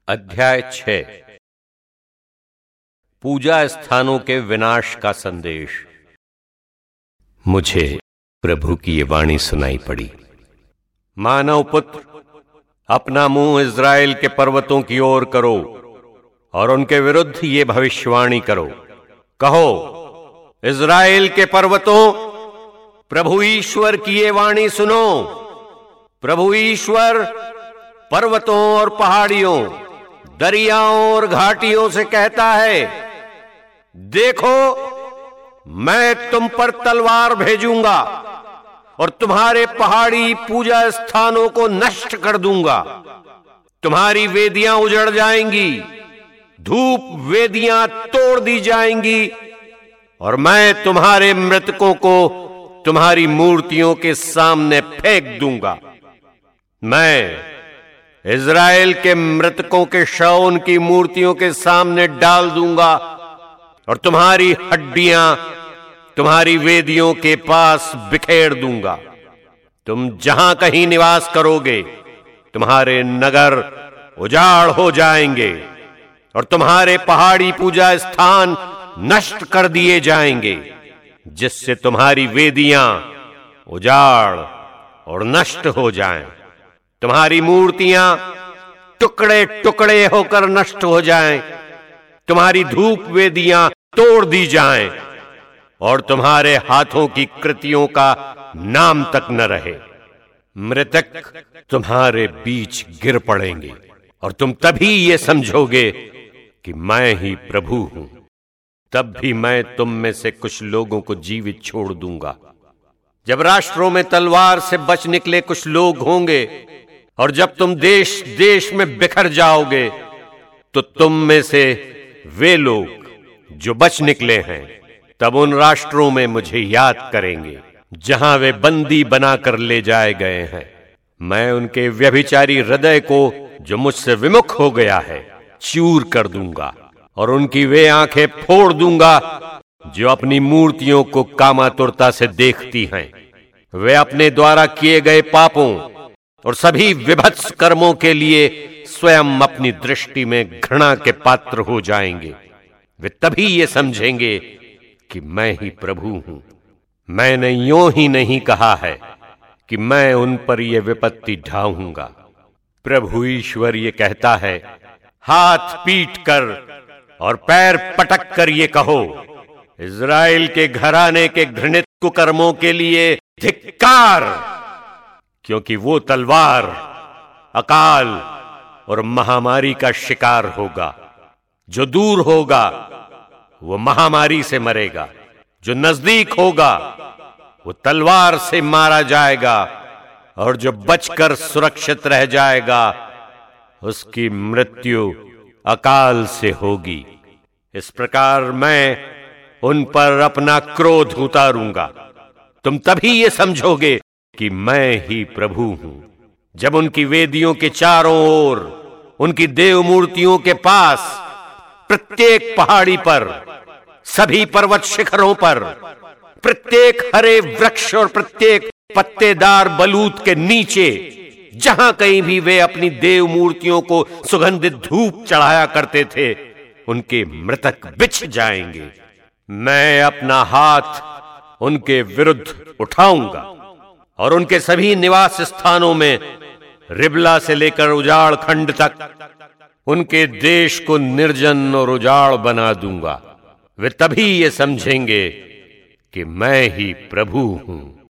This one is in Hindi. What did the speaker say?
अध्याय 6 पूजा स्थानों के विनाश का संदेश। मुझे प्रभु की ये वाणी सुनाई पड़ी। मानव पुत्र, अपना मुंह इज़राइल के पर्वतों की ओर करो और उनके विरुद्ध ये भविष्यवाणी करो। कहो, इज़राइल के पर्वतों, प्रभु ईश्वर की ये वाणी सुनो। प्रभु ईश्वर पर्वतों और पहाड़ियों, दरियाओं और घाटियों से कहता है, देखो, मैं तुम पर तलवार भेजूंगा और तुम्हारे पहाड़ी पूजा स्थानों को नष्ट कर दूंगा। तुम्हारी वेदियां उजड़ जाएंगी, धूप वेदियां तोड़ दी जाएंगी और मैं तुम्हारे मृतकों को तुम्हारी मूर्तियों के सामने फेंक दूंगा। मैं इज़राइल के मृतकों के शव उनकी मूर्तियों के सामने डाल दूंगा और तुम्हारी हड्डियां तुम्हारी वेदियों के पास बिखेर दूंगा। तुम जहां कहीं निवास करोगे, तुम्हारे नगर उजाड़ हो जाएंगे और तुम्हारे पहाड़ी पूजा स्थान नष्ट कर दिए जाएंगे, जिससे तुम्हारी वेदियां उजाड़ और नष्ट हो जाएं। तुम्हारी मूर्तियां टुकड़े टुकड़े होकर नष्ट हो जाएं, तुम्हारी धूप वेदियां तोड़ दी जाएं और तुम्हारे हाथों की कृतियों का नाम तक न रहे। मृतक तुम्हारे बीच गिर पड़ेंगे और तुम तभी ये समझोगे कि मैं ही प्रभु हूं। तब भी मैं तुम में से कुछ लोगों को जीवित छोड़ दूंगा। जब राष्ट्रों में तलवार से बच निकले कुछ लोग होंगे और जब तुम देश देश में बिखर जाओगे, तो तुम में से वे लोग जो बच निकले हैं तब उन राष्ट्रों में मुझे याद करेंगे जहां वे बंदी बनाकर ले जाए गए हैं। मैं उनके व्यभिचारी हृदय को, जो मुझसे विमुख हो गया है, चूर कर दूंगा और उनकी वे आंखें फोड़ दूंगा जो अपनी मूर्तियों को कामातुरता से देखती हैं। वे अपने द्वारा किए गए पापों और सभी विभत्स कर्मों के लिए स्वयं अपनी दृष्टि में घृणा के पात्र हो जाएंगे। वे तभी ये समझेंगे कि मैं ही प्रभु हूं। मैंने यूं ही नहीं कहा है कि मैं उन पर यह विपत्ति ढाऊंगा। प्रभु ईश्वर ये कहता है, हाथ पीट कर और पैर पटक कर ये कहो, इज़राइल के घराने के घृणित कुकर्मों के लिए धिक्कार, क्योंकि वो तलवार, अकाल और महामारी का शिकार होगा। जो दूर होगा वो महामारी से मरेगा, जो नजदीक होगा वो तलवार से मारा जाएगा और जो बचकर सुरक्षित रह जाएगा उसकी मृत्यु अकाल से होगी। इस प्रकार मैं उन पर अपना क्रोध उतारूंगा। तुम तभी ये समझोगे कि मैं ही प्रभु हूं, जब उनकी वेदियों के चारों ओर, उनकी देव मूर्तियों के पास, प्रत्येक पहाड़ी पर, सभी पर्वत शिखरों पर, प्रत्येक हरे वृक्ष और प्रत्येक पत्तेदार बलूत के नीचे, जहां कहीं भी वे अपनी देव मूर्तियों को सुगंधित धूप चढ़ाया करते थे, उनके मृतक बिछ जाएंगे। मैं अपना हाथ उनके विरुद्ध उठाऊंगा और उनके सभी निवास स्थानों में, रिबला से लेकर उजाड़ खंड तक, उनके देश को निर्जन और उजाड़ बना दूंगा। वे तभी ये समझेंगे कि मैं ही प्रभु हूं।